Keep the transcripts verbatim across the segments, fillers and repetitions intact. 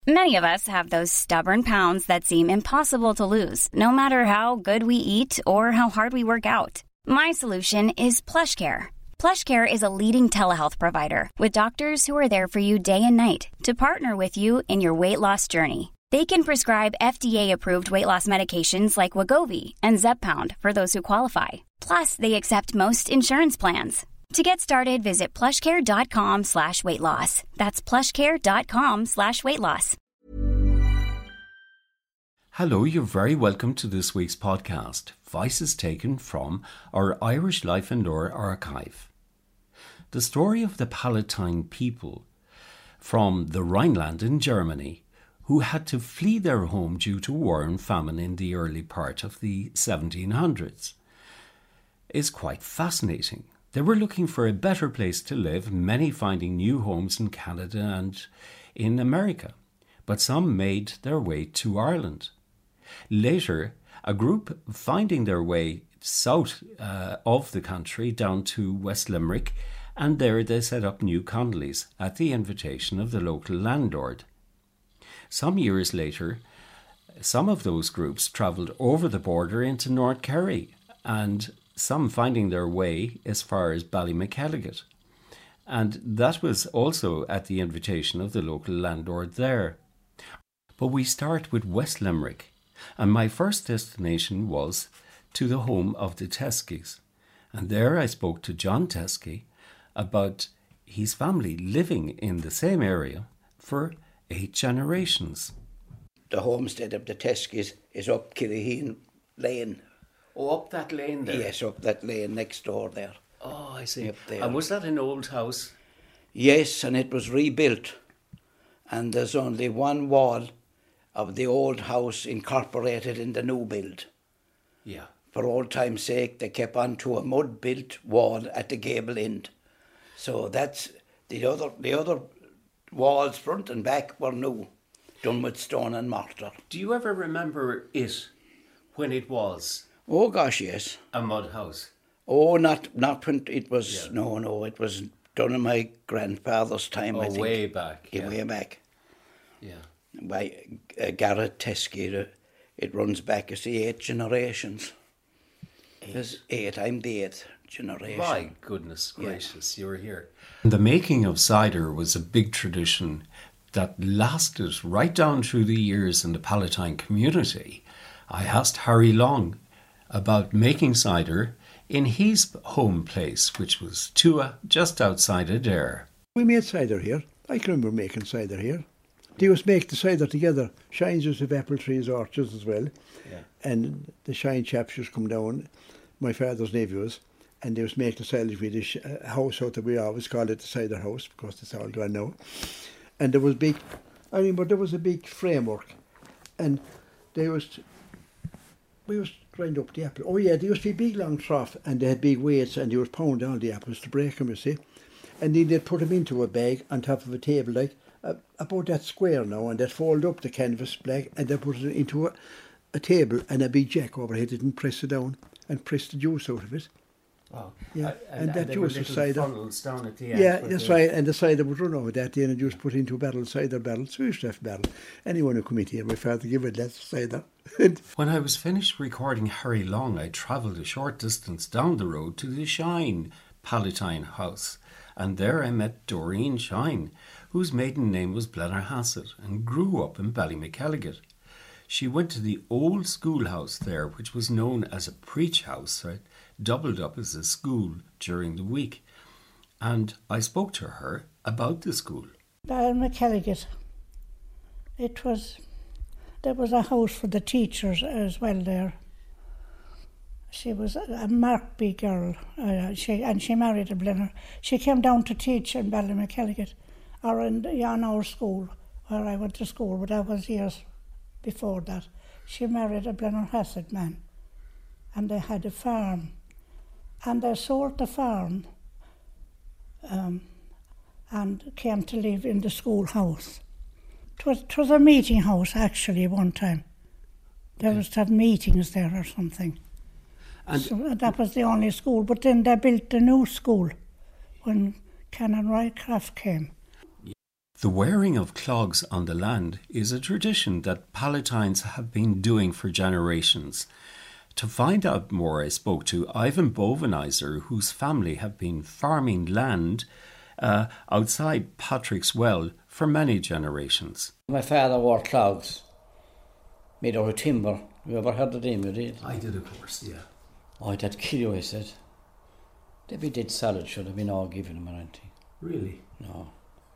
Many of us have those stubborn pounds that seem impossible to lose, no matter how good we eat or how hard we work out. My solution is PlushCare. PlushCare is a leading telehealth provider with doctors who are there for you day and night to partner with you in your weight loss journey. They can prescribe F D A-approved weight loss medications like Wegovy and Zepbound for those who qualify. Plus, they accept most insurance plans. To get started, visit plushcare.com slash weight loss. That's plushcare.com slash weight loss. Hello, you're very welcome to this week's podcast. Voices taken from our Irish Life and Lore archive. The story of the Palatine people from the Rhineland in Germany who had to flee their home due to war and famine in the early part of the seventeen hundreds is quite fascinating. They were looking for a better place to live, many finding new homes in Canada and in America, but some made their way to Ireland. Later, a group finding their way south uh, of the country down to West Limerick, and there they set up New Connolly's at the invitation of the local landlord. Some years later, some of those groups travelled over the border into North Kerry, and some finding their way as far as Ballymacalligot. And that was also at the invitation of the local landlord there. But we start with West Limerick, and my first destination was to the home of the Teskys. And there I spoke to John Teskey about his family living in the same area for eight generations. The homestead of the Teskys is up Kirraheen Lane. Oh, up that lane there? Yes, up that lane next door there. Oh, I see. Up there. And was that an old house? Yes, and it was rebuilt. And there's only one wall of the old house incorporated in the new build. Yeah. For old time's sake, they kept on to a mud-built wall at the gable end. So that's the other the other walls, front and back, were new, done with stone and mortar. Do you ever remember it when it was? Oh gosh, yes. A mud house? Oh, not not when it was, yeah. no, no, it was done in my grandfather's time, oh, I think. way back. Yeah, yeah. way back. Yeah. By uh, Garrett Teskey. It runs back, you see, eight generations. Eight. There's eight, I'm the eighth generation. My goodness gracious, yeah. You were here. The making of cider was a big tradition that lasted right down through the years in the Palatine community. I asked Harry Long about making cider in his home place, which was Tua, just outside Adare. We made cider here. I can remember making cider here. They used to make the cider together. Shines used to have apple trees, orchards as well. Yeah. And the Shine chaps used to come down, my father's nephews, and they used to make the cider with this house out that we always called it the cider house, because it's all gone now. And there was big, I remember there was a big framework, and they used, we used to grind up the apple. Oh yeah, there used to be big long trough, and they had big weights, and they would pound all the apples to break them, you see. And then they'd put them into a bag on top of a table, like uh, about that square now, and they'd fold up the canvas black, and they'd put it into a, a table, and a big jack overhead it, and press it down, and press the juice out of it. Oh, yeah, uh, and, and, that and juice was cider. Funnels down at the end. Yeah, that's the... right, and the cider would run over that, then and just put into a barrel, cider barrel, so we used to have barrel. Anyone who come in here, my father give it less cider. When I was finished recording Harry Long, I travelled a short distance down the road to the Shine Palatine house, and there I met Doreen Shine, whose maiden name was Blennerhassett, and grew up in Ballymacalligot. She went to the old schoolhouse there, which was known as a preach house, right? Doubled up as a school during the week. And I spoke to her about the school. Ballymacalligot. It was, there was a house for the teachers as well there. She was a Markby girl, uh, she, and she married a Blenner. She came down to teach in Ballymacalligot, or in, in our school, where I went to school, but that was years before that. She married a Blennerhassett man, and they had a farm. And they sold the farm um, and came to live in the schoolhouse. It was, it was a meeting house, actually, one time. They used to have meetings there or something. And so that was the only school. But then they built a new school when Canon Rycroft came. The wearing of clogs on the land is a tradition that Palatines have been doing for generations. To find out more, I spoke to Ivan Bovenizer, whose family have been farming land uh, outside Patrick's Well for many generations. My father wore clogs made out of timber. You ever heard of them, you did? I did, of course, yeah. Oh, that'd kill you, I said. They'd be dead solid, should have been all given them or anything. Really? No.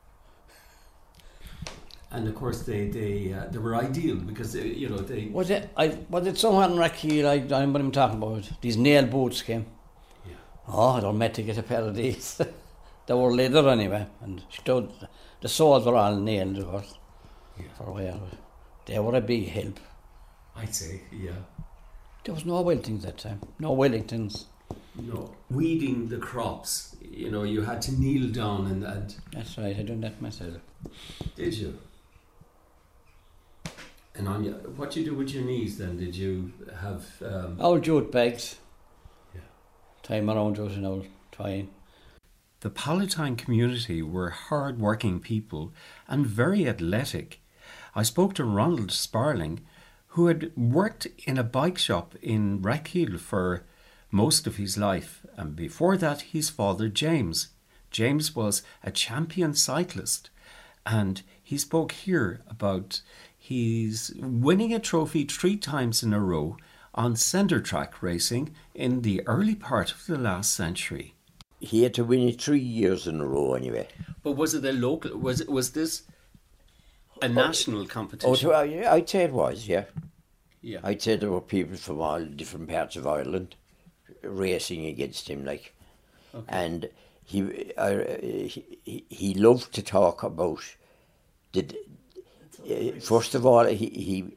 And of course, they they uh, they were ideal because they, you know they. Was it? I was it somewhere in Rackhill? I don't know what I'm talking about. These nail boots came. Yeah. Oh, I don't meant to get a pair of these. They were leather anyway, and stood, the soles were all nailed, of course. Yeah. For a while, they were a big help. I'd say, yeah. There was no Wellingtons that time. No Wellingtons. No, weeding the crops. You know, you had to kneel down and. and That's right. I done that myself. Did you? And on your, what you do with your knees then? Did you have... Um, Old jute bags. Yeah. Tie them around jute and old twine. The Palatine community were hard-working people and very athletic. I spoke to Ronald Sparling, who had worked in a bike shop in Rackhill for most of his life, and before that his father James. James was a champion cyclist, and he spoke here about he's winning a trophy three times in a row on cinder track racing in the early part of the last century. He had to win it three years in a row anyway. But was it a local, was it, was this a national competition? Oh, so I, I'd say it was, yeah. Yeah. I'd say there were people from all different parts of Ireland racing against him, like. Okay. And he, uh, he he loved to talk about the. Uh, first of all, he he.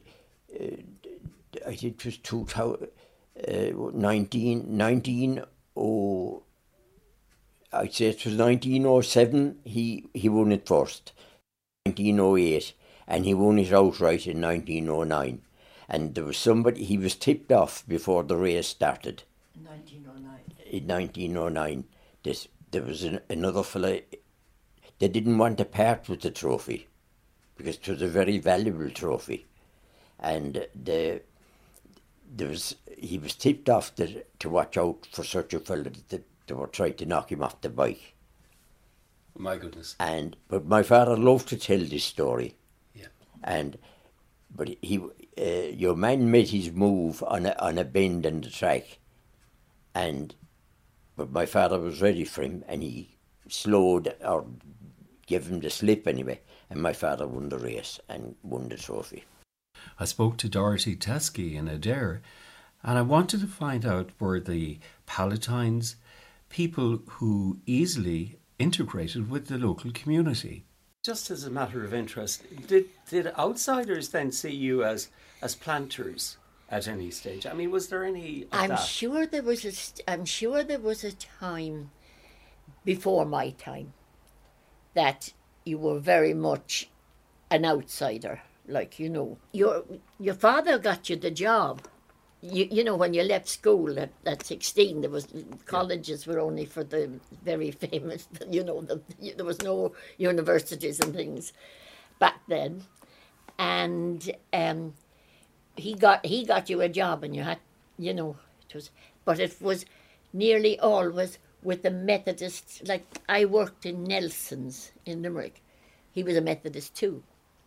Uh, I think it was two thousand, uh, nineteen nineteen oh. I'd say it was nineteen oh seven. He he won it first. nineteen oh eight, and he won it outright in nineteen oh nine. And there was somebody, he was tipped off before the race started. nineteen oh nine. In nineteen oh nine, this, there was an, another fella, they didn't want to part with the trophy because it was a very valuable trophy. And the, there was, he was tipped off to, to watch out for such a fella that they were trying to knock him off the bike. My goodness. And but my father loved to tell this story. Yeah. And but he, uh, your man made his move on a on a bend in the track, and but my father was ready for him, and he slowed or gave him the slip anyway, and my father won the race and won the trophy. I spoke to Dorothy Teskey in Adare, and I wanted to find out were the Palatines people who easily integrated with the local community. Just as a matter of interest, did did outsiders then see you as as planters at any stage? I mean, was there any of I'm that? sure there was a. st- I'm sure there was a time before my time that you were very much an outsider. Like, you know, your your father got you the job. You you know, when you left school at, at sixteen, there was colleges were only for the very famous. You know, the, there was no universities and things back then, and um, he got he got you a job, and you had, you know, it was, but it was nearly always with the Methodists. Like, I worked in Nelson's in Limerick. He was a Methodist too.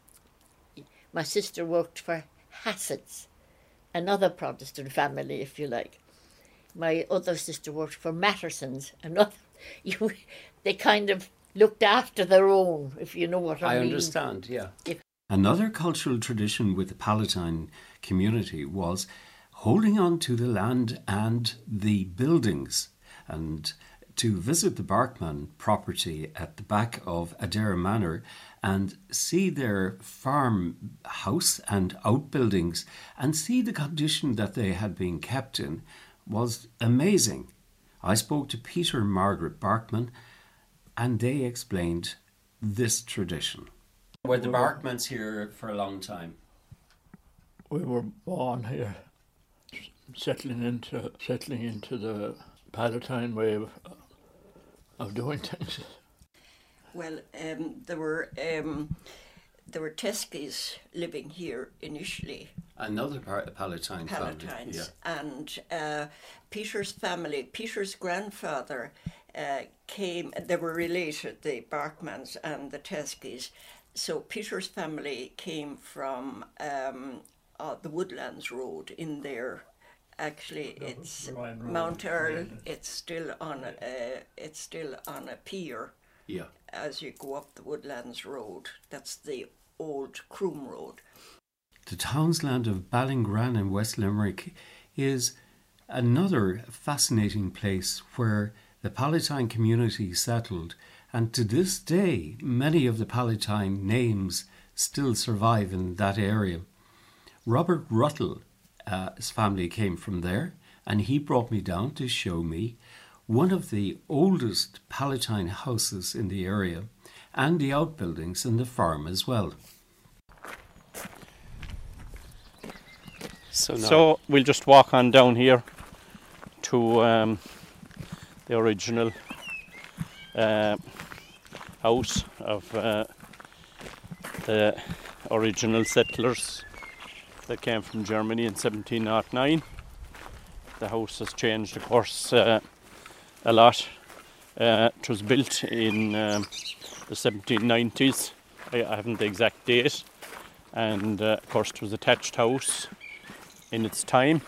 My sister worked for Hassett's, another Protestant family, if you like. My other sister worked for Matterson's, another. You, they kind of looked after their own, if you know what I, I mean. understand, yeah. If, Another cultural tradition with the Palatine community was holding on to the land and the buildings, and to visit the Barkman property at the back of Adare Manor and see their farmhouse and outbuildings and see the condition that they had been kept in was amazing. I spoke to Peter and Margaret Barkman, and they explained this tradition. Were the Barkmans here for a long time? We were born here, settling into settling into the Palatine way of, of doing things. well, um, there were um, there were Teskis living here initially. Another part of Palatine family. Palatine's. Yeah. And uh, Peter's family, Peter's grandfather uh, came, they were related, the Barkmans and the Teskis. So Peter's family came from um, uh, the Woodlands Road in there. Actually, it's Mount Earl. It's still on a, uh, it's still on a pier. Yeah. As you go up the Woodlands Road, that's the old Croom Road. The townsland of Ballingran in West Limerick is another fascinating place where the Palatine community settled, and to this day many of the Palatine names still survive in that area. Robert Ruttle, uh, his family came from there, and he brought me down to show me one of the oldest Palatine houses in the area and the outbuildings and the farm as well. So, now so we'll just walk on down here to um, the original uh, house of uh, the original settlers that came from Germany in seventeen oh nine. The house has changed, of course, uh, a lot. Uh, it was built in um, the seventeen nineties. I, I haven't the exact date. And, uh, of course, it was a thatched house in its time.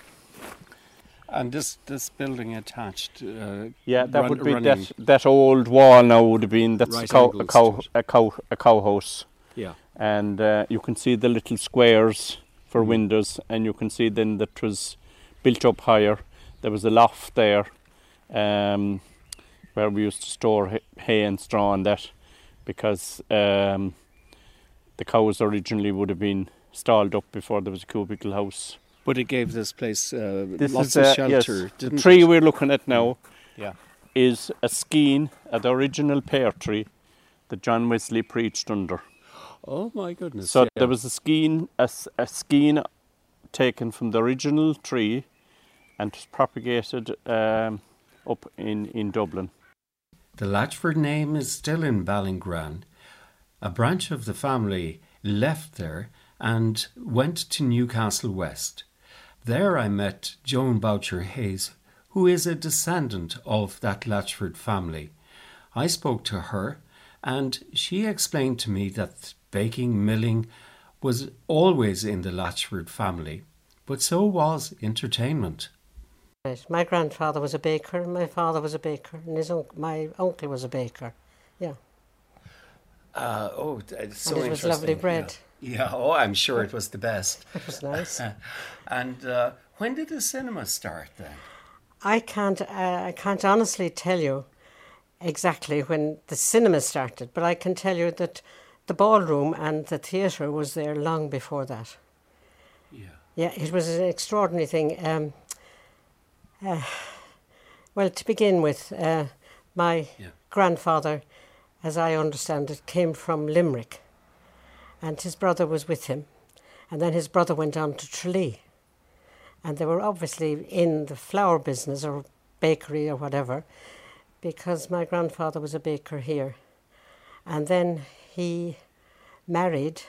And this this building attached. Uh, yeah, that run, would be running. that that old wall now would have been that's Right a cow a cow, angles a cow a cow house. Yeah. And uh, you can see the little squares for windows, and you can see then that was built up higher. There was a loft there, um, where we used to store hay, hay and straw and that, because um, the cows originally would have been stalled up before there was a cubicle house. But it gave this place uh, This lots is of uh, shelter, yes, didn't the tree it? we're looking at now Yeah. is a skein, uh, the original pear tree that John Wesley preached under. Oh my goodness. So yeah. there was a skein, a, s- a skein taken from the original tree and was propagated um, up in, in Dublin. The Latchford name is still in Ballingran. A branch of the family left there and went to Newcastle West. There I met Joan Boucher Hayes, who is a descendant of that Latchford family. I spoke to her, and she explained to me that baking, milling was always in the Latchford family, but so was entertainment. Right. My grandfather was a baker, my father was a baker, and his un- my uncle was a baker. Yeah. Uh, oh, it's so and it was lovely bread. Yeah. yeah, oh, I'm sure it was the best. It was nice. And uh, when did the cinema start then? I can't, uh, I can't honestly tell you exactly when the cinema started, but I can tell you that the ballroom and the theatre was there long before that. Yeah. Yeah, it was an extraordinary thing. Um, uh, well, to begin with, uh, my Yeah. grandfather, as I understand it, came from Limerick, and his brother was with him, and then his brother went on to Tralee, and they were obviously in the flour business or bakery or whatever, because my grandfather was a baker here, and then he married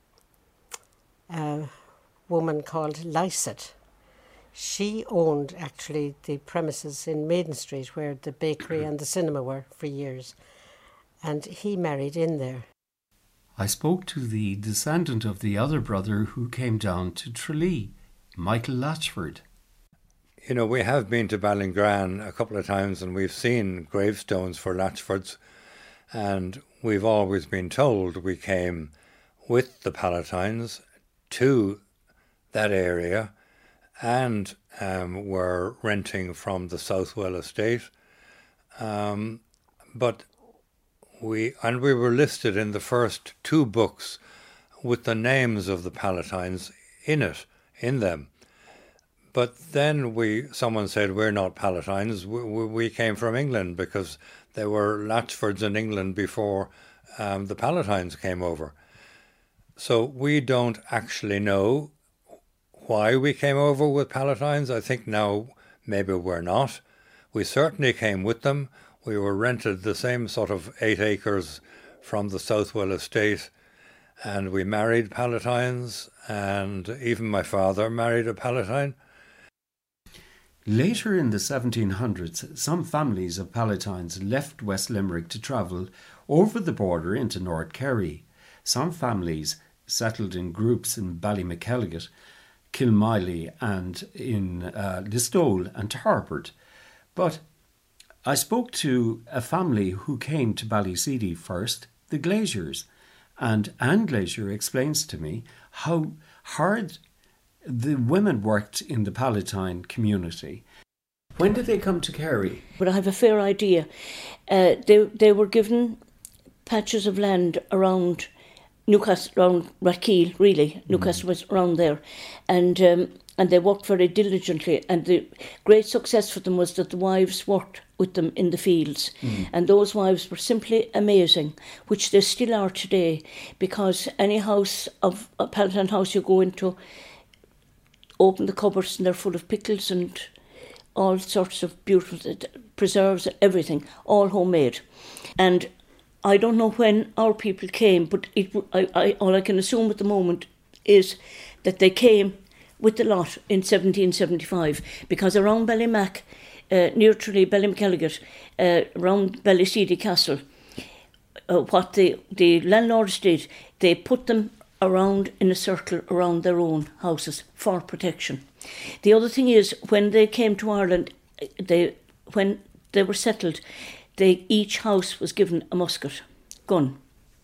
a woman called Lycett. She owned actually the premises in Maiden Street where the bakery and the cinema were for years, and he married in there. I spoke to the descendant of the other brother who came down to Tralee, Michael Latchford. You know, we have been to Ballingran a couple of times and we've seen gravestones for Latchfords, and we've always been told we came with the Palatines to that area and um, were renting from the Southwell estate. Um, but we and we were listed in the first two books with the names of the Palatines in it, in them. But then we, someone said we're not Palatines. We, we came from England because there were Latchfords in England before um, the Palatines came over. So we don't actually know why we came over with Palatines. I think now maybe we're not. We certainly came with them. We were rented the same sort of eight acres from the Southwell estate, and we married Palatines, and even my father married a Palatine. Later in the seventeen hundreds, some families of Palatines left West Limerick to travel over the border into North Kerry. Some families settled in groups in Ballymckelligot, Kilmiley and in uh, Listowel and Tarpert. But I spoke to a family who came to Ballyseedy first, the Glaziers, and Anne Glazier explains to me how hard the women worked in the Palatine community. When did they come to Kerry? But I have a fair idea. Uh, they they were given patches of land around Newcastle, around Rathkeale, really. Newcastle mm. was around there. And um, and they worked very diligently. And the great success for them was that the wives worked with them in the fields. Mm. And those wives were simply amazing, which they still are today, because any house of a Palatine house you go into, open the cupboards and they're full of pickles and all sorts of beautiful preserves, everything, all homemade. And I don't know when our people came, but it, I, I, all I can assume at the moment is that they came with the lot in seventeen seventy-five, because around Ballymac, uh, near Tralee, Ballymckelligot, uh, around Ballyseedy Castle, uh, what the, the landlords did, they put them around in a circle around their own houses for protection. The other thing is, when they came to Ireland, they when they were settled, they each house was given a musket gun.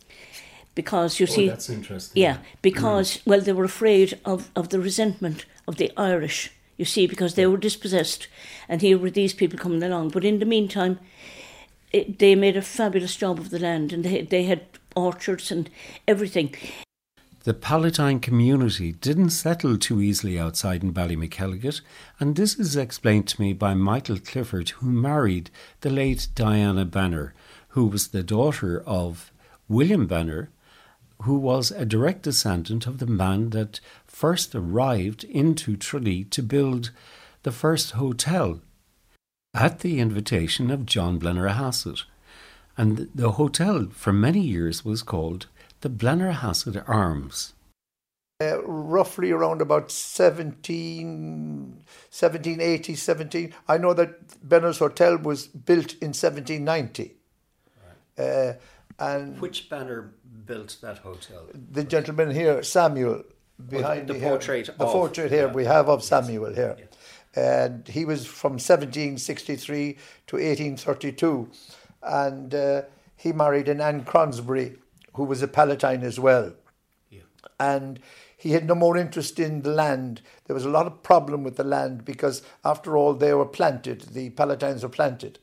Because you oh, see, that's interesting. Yeah, because mm. well, they were afraid of, of the resentment of the Irish. You see, because they were dispossessed, and here were these people coming along. But in the meantime, it, they made a fabulous job of the land, and they they had orchards and everything. The Palatine community didn't settle too easily outside in Ballymckelligot, and this is explained to me by Michael Clifford, who married the late Diana Benner, who was the daughter of William Benner, who was a direct descendant of the man that first arrived into Tralee to build the first hotel at the invitation of John Blennerhassett. And the hotel for many years was called the Blennerhassett Arms. Uh, roughly around about seventeen, seventeen eighty, seventeen. I know that Benner's Hotel was built in seventeen ninety. Right. Uh, and Which Benner built that hotel? The gentleman here, Samuel, behind the, the me portrait here. of, The portrait here yeah. we have of Samuel yes. here. Yes. And he was from seventeen sixty-three to eighteen thirty-two. And uh, he married an Anne Cronsbury, who was a Palatine as well. Yeah. And he had no more interest in the land. There was a lot of problem with the land because, after all, they were planted. The Palatines were planted.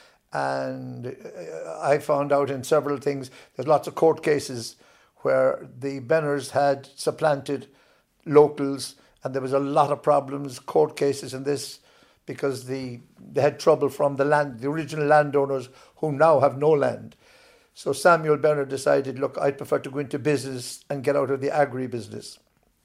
And I found out in several things, there's lots of court cases where the Benners had supplanted locals, and there was a lot of problems, court cases in this, because the they had trouble from the land, the original landowners who now have no land. So Samuel Benner decided, look, I'd prefer to go into business and get out of the agri-business.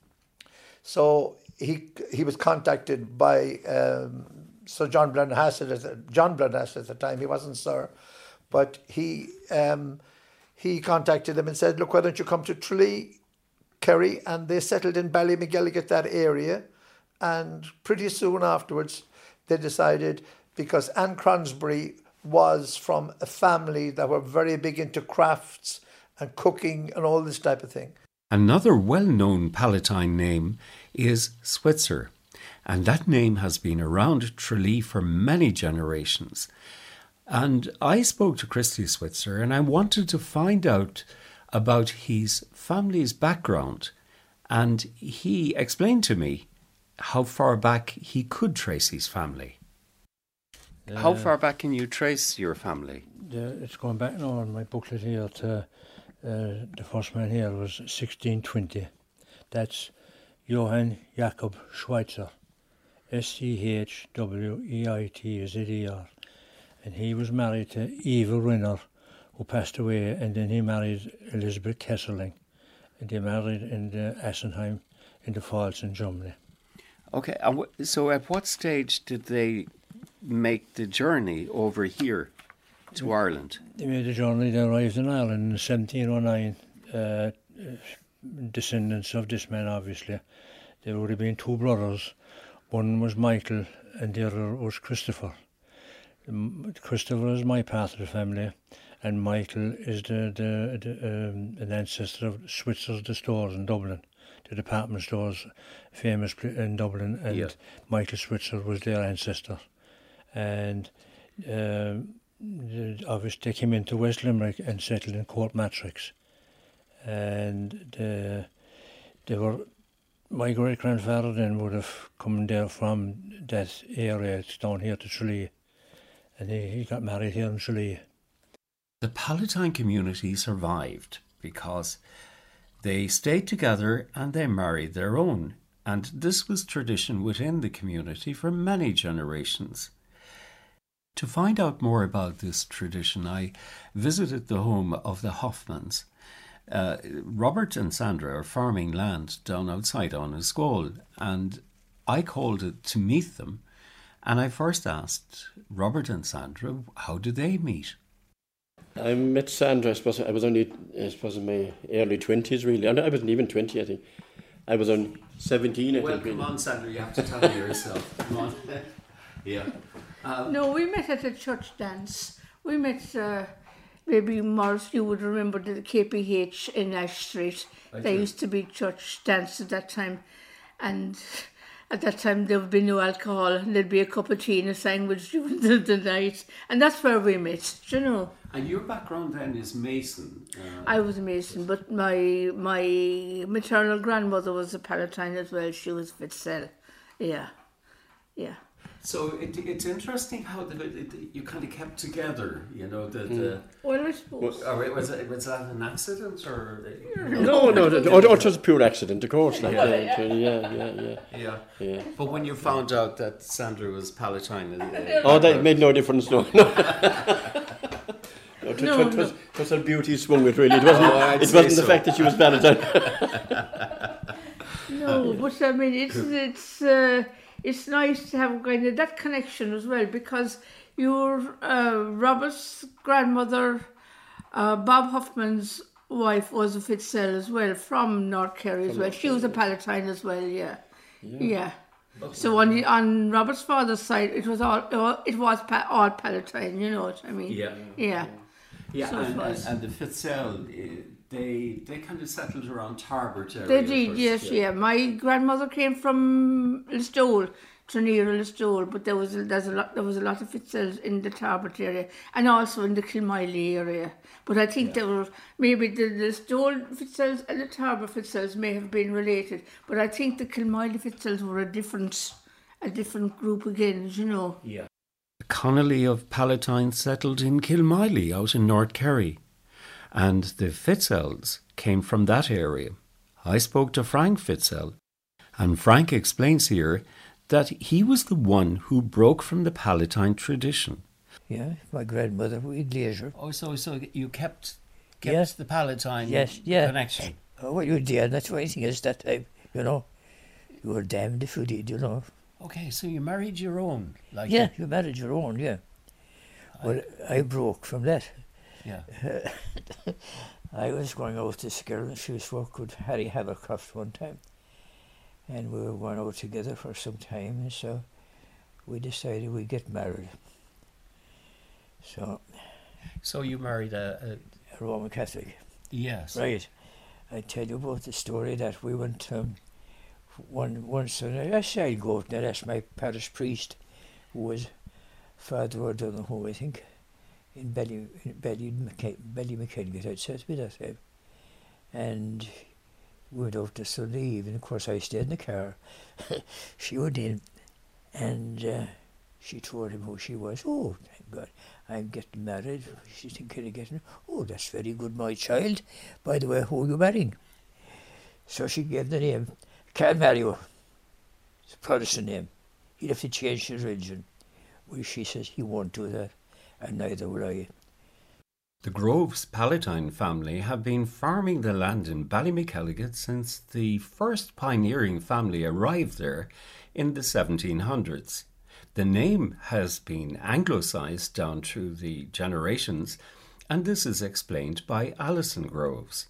So he he was contacted by um, Sir John Blennerhassett, John Blennerhassett at the time. He wasn't Sir, but he um, he contacted him and said, look, why don't you come to Tralee, Kerry? And they settled in Ballymckelligot, that area. And pretty soon afterwards, they decided, because Anne Cronsbury was from a family that were very big into crafts and cooking and all this type of thing. Another well-known Palatine name is Switzer, and that name has been around Tralee for many generations. And I spoke to Christy Switzer, and I wanted to find out about his family's background, and he explained to me how far back he could trace his family. Uh, how far back can you trace your family? Uh, it's going back now on my booklet here to uh, the first man here was sixteen twenty. That's Johann Jakob Schweitzer, S C H W E I T Z E R. And he was married to Eva Renner, who passed away, and then he married Elizabeth Kesseling. And they married in the Assenheim in the Pfalz in Germany. Okay, so at what stage did they make the journey over here to Ireland? They made a journey. They arrived in Ireland in seventeen oh nine. Uh, descendants of this man, obviously. There would have been two brothers. One was Michael and the other was Christopher. Um, Christopher is my part of the family, and Michael is the, the, the um, an ancestor of Switzer's the stores in Dublin, the department stores famous in Dublin, and yeah. Michael Switzer was their ancestor. And um, obviously they came into West Limerick and settled in Courtmatrix. And the, they were, my great-grandfather then would have come there from that area. It's down here to Tralee. And he, he got married here in Tralee. The Palatine community survived because they stayed together and they married their own. And this was tradition within the community for many generations. To find out more about this tradition, I visited the home of the Hoffmans. Uh, Robert and Sandra are farming land down outside Onascole, and I called it to meet them. And I first asked Robert and Sandra, how did they meet? I met Sandra, I suppose I was only, I suppose in my early twenties really. I wasn't even twenty, I think. I was on seventeen, I well, think. Well, come on, Sandra, you have to tell me yourself. Come on. Yeah. Um, no, we met at a church dance. We met, uh, maybe Morris, you would remember the K P H in Ash Street. I there do. Used to be church dance at that time. And at that time there would be no alcohol, and there'd be a cup of tea and a sandwich during the, the night. And that's where we met, do you know? And your background then is Mason? Uh, I was a Mason, but my my maternal grandmother was a Palatine as well. She was Fitzell. Yeah, yeah. So it, it's interesting how the, it, you kind of kept together, you know, the... the mm. Well, I suppose... Or was, it, was that an accident, or... No, no, no, or, or just a pure accident, of course. Like, yeah. Yeah, yeah, yeah, yeah, yeah. Yeah. But when you found out that Sandra was Palatine... Uh, oh, that made no difference, no. no. No, t- no, t- t- no. It was her beauty swung it really. It wasn't, oh, it wasn't so. The fact that she was Palatine. No, but I mean, it's... it's uh, It's nice to have kind of that connection as well, because your uh, Robert's grandmother, uh, Bob Hoffman's wife, was a Fitzell as well, from North Kerry as from well. She was a Palatine as well, yeah, yeah. yeah. So on the, on Robert's father's side, it was all it was pa- all Palatine. You know what I mean? Yeah, yeah, yeah. So and, and, and the Fitzell, they they kind of settled around Tarbert area. They did, first, yes, yeah. yeah. My grandmother came from Listowel, Trenear Listowel, but there was a, there's a lot there was a lot of Fitzells in the Tarbert area and also in the Kilmiley area. But I think yeah. there were maybe the Listowel Fitzells and the Tarbert Fitzells may have been related, but I think the Kilmiley Fitzells were a different a different group again, you know. Yeah. The Connolly of Palatine settled in Kilmiley out in North Kerry, and the Fitzells came from that area. I spoke to Frank Fitzell, and Frank explains here that he was the one who broke from the Palatine tradition. Yeah, my grandmother, we had leisure. Oh, so so you kept kept yes. the Palatine yes, yeah. connection? Oh, well, you did. That's why I think is that time, you know. You were damned if you did, you know. Okay, so you married your own? like Yeah, you married your own, yeah. I, well, I broke from that. Yeah. I was going out to school and she was working with Harry Havercroft one time. And we were going out together for some time, and so we decided we'd get married. So, so you married a, a, a Roman Catholic. Yes. Right. I tell you about the story that we went um, one once, and I say I'd go and ask my parish priest, who was Father O'Donoghue, I think, in Belly in Belly McKelligot, I'd said to me that time. And we went out to Sunday evening. Of course, I stayed in the car. She went in, and uh, she told him who she was. Oh, thank God, I'm getting married. She's thinking of getting. Oh, that's very good, my child. By the way, who are you marrying? So she gave the name. Can't marry you. It's a Protestant name. He'd have to change his religion. Well, she says he won't do that, and neither will I. The Groves Palatine family have been farming the land in Ballymckelligot since the first pioneering family arrived there in the seventeen hundreds. The name has been anglicised down through the generations, and this is explained by Alison Groves.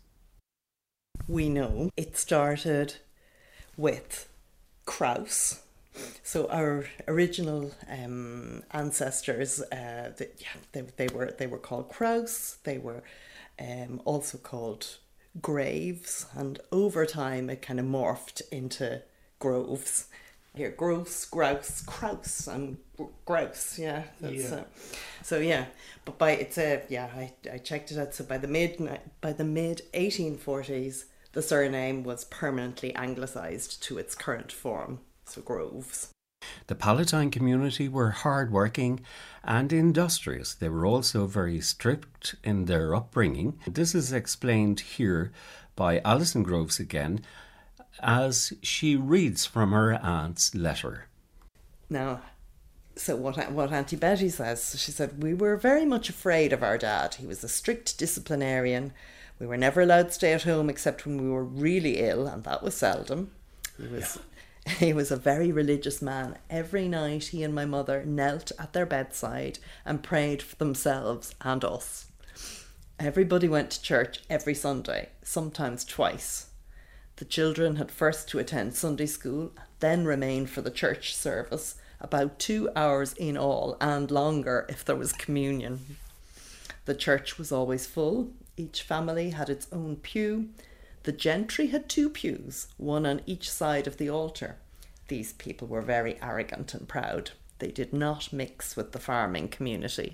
We know it started with crows. So our original um, ancestors, uh, they, yeah, they, they were they were called crows. They were um, also called graves, and over time it kind of morphed into groves. Here, groves, grouse, crouse, and grouse. Yeah, that's, Yeah. Uh, so yeah, but by it's a yeah, I, I checked it out. So by the mid by the mid eighteen forties, the surname was permanently anglicised to its current form. So Groves. The Palatine community were hard-working and industrious. They were also very strict in their upbringing. This is explained here by Alison Groves again, as she reads from her aunt's letter. Now, so what what Auntie Betty says, she said, we were very much afraid of our dad. He was a strict disciplinarian. We were never allowed to stay at home except when we were really ill, and that was seldom. He was... Yeah. He was a very religious man. Every night he and my mother knelt at their bedside and prayed for themselves and us. Everybody went to church every Sunday, sometimes twice. The children had first to attend Sunday school, then remain for the church service, about two hours in all, and longer if there was communion. The church was always full. Each family had its own pew. The gentry had two pews, one on each side of the altar. These people were very arrogant and proud. They did not mix with the farming community.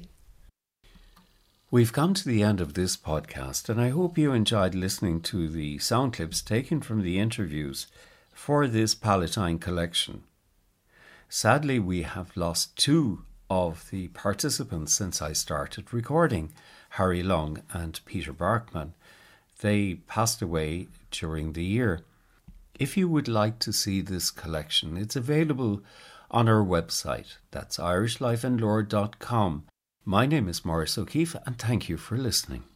We've come to the end of this podcast, and I hope you enjoyed listening to the sound clips taken from the interviews for this Palatine collection. Sadly, we have lost two of the participants since I started recording, Harry Long and Peter Barkman. They passed away during the year. If you would like to see this collection, it's available on our website. That's irish life and lore dot com. My name is Maurice O'Keefe, and thank you for listening.